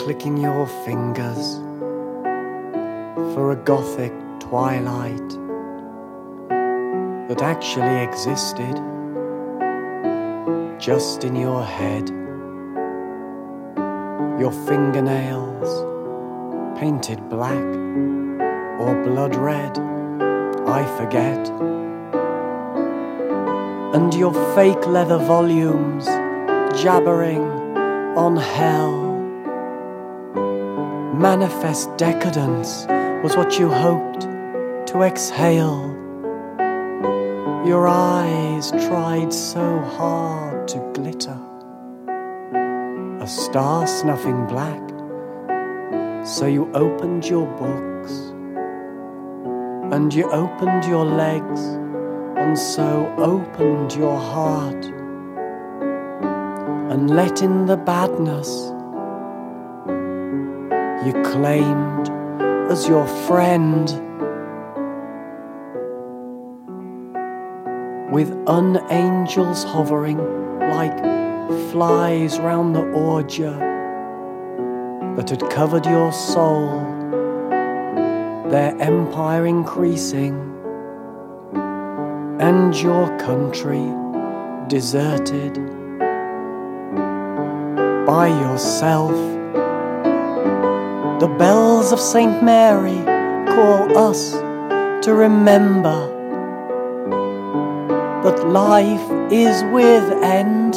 clicking your fingers for a gothic twilight that actually existed just in your head. Your fingernails painted black or blood red, I forget. And your fake leather volumes jabbering on hell. Manifest decadence was what you hoped to exhale. Your eyes tried so hard to glitter, a star snuffing black. So you opened your books, and you opened your legs, and so opened your heart, and let in the badness you claimed as your friend. With unangels hovering like flies round the ordure that had covered your soul, their empire increasing, and your country deserted by yourself. The bells of St. Mary call us to remember that life is with end,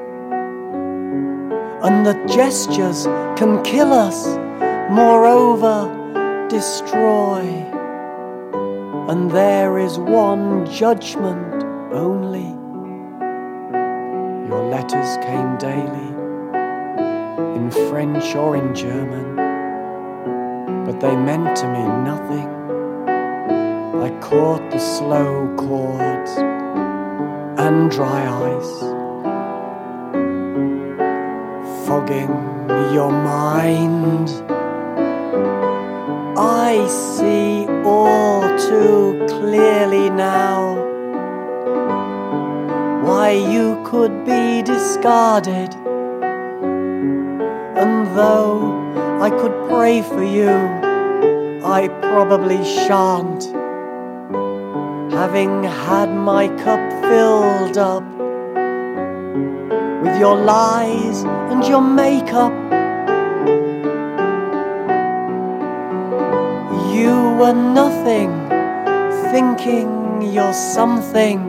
and that gestures can kill us, moreover destroy. And there is one judgment only. Your letters came daily, in French or in German, but they meant to me nothing. I caught the slow chords and dry ice, fogging your mind. I see all too clearly now why you could be discarded. And though I could pray for you, I probably shan't, having had my cup filled up with your lies and your makeup. You were nothing, thinking you're something.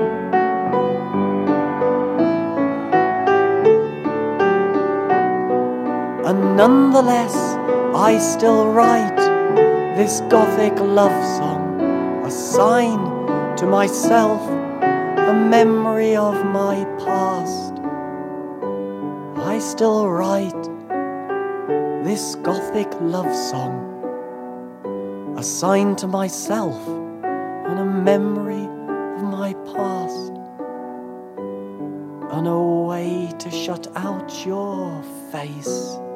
And nonetheless, I still write this gothic love song, a sign to myself, a memory of my past. I still write this gothic love song, a sign to myself and a memory of my past, and a way to shut out your face.